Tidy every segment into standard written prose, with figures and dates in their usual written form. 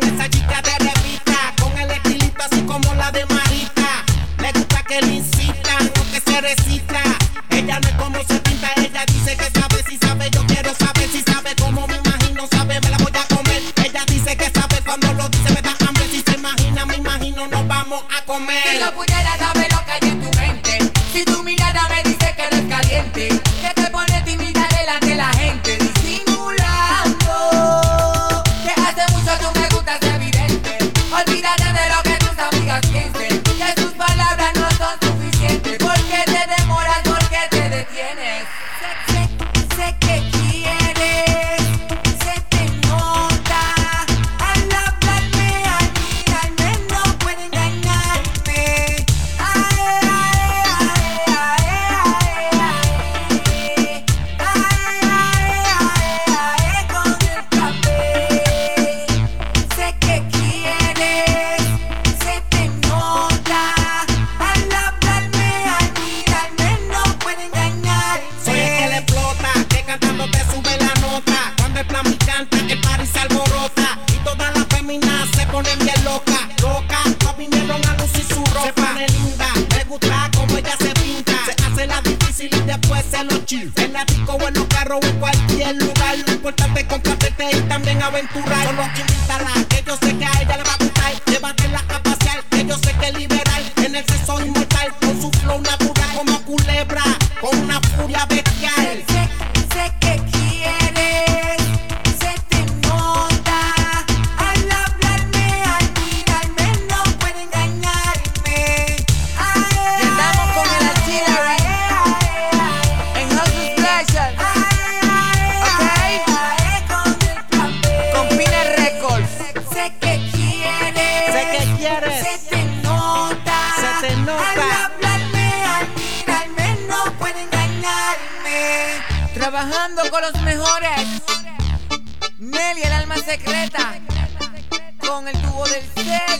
esa chica de revista, con el estilito así como la de Marita. Le gusta que le incitan, no que se recita. Ella no es como se pinta, ella dice que sabe, si sabe, yo quiero saber si sabe como me imagino, sabe, me la voy a comer. Ella dice que sabe, cuando lo dice me da hambre, si se imagina, me imagino, nos vamos a comer. Si yo pudiera saber lo que hay en tu mente, si tu mirada me dice que eres caliente, que te pone tímida delante de la gente, disimulando, que hace mucho tú me gustas evidente. Olvídate de lo que tus amigas piensen, que sus palabras no son suficientes. ¿Por qué te demoras? ¿Por qué te detienes? Sé que quieres, se te nota. Al hablarme, al mirarme, no puede engañarme. Con el café. Sé que quieres, se te nota. Al hablarme, al mirarme, no puede engañarme. Soy el que le explota, que cantando te sube la nota. Cuando el plan me canta, el party se alborota. Y todas las féminas se ponen bien locas. No vinieron a lucir su ropa. Se pone linda, me gusta como ella se pinta. Se hace la difícil y después se lo chill. En la disco o en los carros o en cualquier lugar. Lo importante es complacerse y también aventurar. Solo invítala, que yo sé que a ella le va a gustar. Llévatela a pasear, que yo sé que es liberal. En el sexo inmortal, con su flow natural como culebra, con una furia bestial. Sé que quieres, se te nota. Al hablarme, al mirarme, no puede engañarme. Y estamos con el artillery en Hustle Special, ¿ok? Con Pina Records. Sé que quieres, se te nota. Se te nota. Al hablarme, al mirarme, no puede engañarme. Trabajando con los mejores. Nelly, el alma secreta. Con el tubo del sex.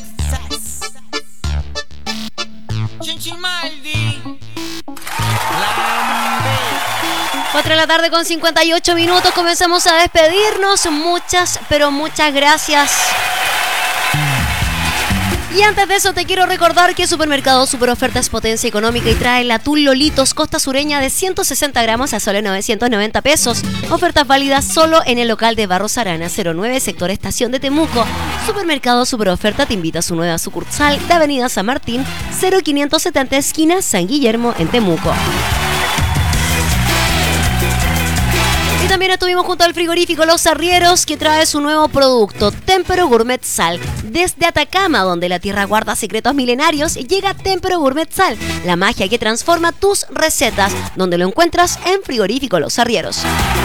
4 de la tarde con 58 minutos. Comenzamos a despedirnos. Muchas, pero muchas gracias. Y antes de eso te quiero recordar que Supermercado Super Oferta es potencia económica y trae la atún Lolitos Costa Sureña de 160 gramos a solo 990 pesos. Ofertas válidas solo en el local de Barros Arana 09, sector Estación de Temuco. Supermercado Super Oferta te invita a su nueva sucursal de Avenida San Martín 0570 esquina San Guillermo en Temuco. Y también estuvimos junto al frigorífico Los Arrieros, que trae su nuevo producto, Tempero Gourmet Sal. Desde Atacama, donde la tierra guarda secretos milenarios, llega Tempero Gourmet Sal, la magia que transforma tus recetas, donde lo encuentras en frigorífico Los Arrieros.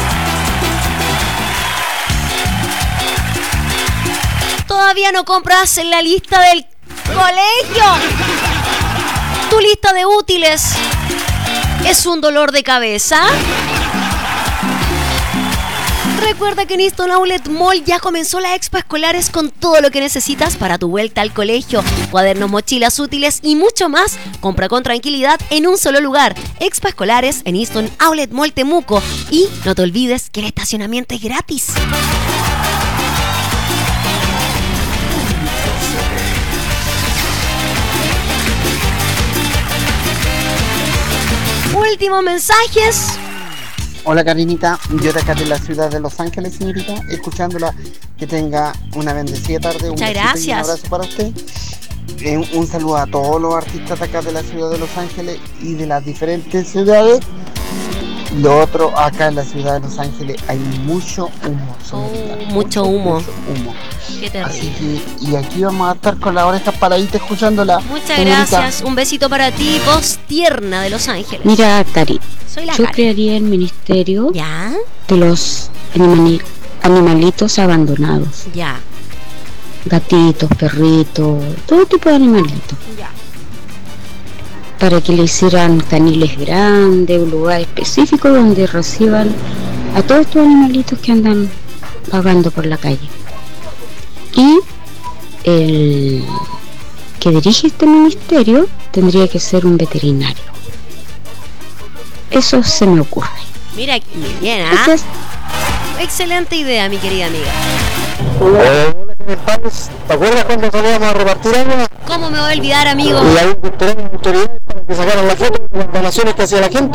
¿Todavía no compras la lista del colegio? ¿Tu lista de útiles es un dolor de cabeza? Recuerda que en Easton Outlet Mall ya comenzó la expo escolares con todo lo que necesitas para tu vuelta al colegio. Cuadernos, mochilas útiles y mucho más. Compra con tranquilidad en un solo lugar. Expo escolares en Easton Outlet Mall Temuco. Y no te olvides que el estacionamiento es gratis. Últimos mensajes. Hola Karinita, yo de acá de la ciudad de Los Ángeles, señorita, escuchándola, que tenga una bendecida tarde. Muchas gracias. Y un abrazo para usted. Un saludo a todos los artistas de acá de la ciudad de Los Ángeles y de las diferentes ciudades. Lo otro, acá en la ciudad de Los Ángeles hay mucho humo. Mucho humo. Mucho humo. Qué terrible. Así que, y aquí vamos a estar con las orejas paraditas escuchándola. Muchas señorita. gracias. Un besito para ti, voz tierna de Los Ángeles. Mira, Cari, Soy la yo Cari. crearía el ministerio ¿Ya? de los animalitos abandonados. Ya. Gatitos, perritos, todo tipo de animalitos. Ya. Para que le hicieran caniles grandes, un lugar específico donde reciban a todos estos animalitos que andan vagando por la calle. Y el que dirige este ministerio tendría que ser un veterinario. Eso se me ocurre. Mira, muy bien, ¿ah? Gracias. Excelente idea, mi querida amiga. Hola en el país. ¿Te acuerdas cuando salíamos a repartir agua? ¿Cómo me voy a olvidar, amigo? Y ahí tenemos autoridades para que sacaran la foto de las donaciones que hacía la gente.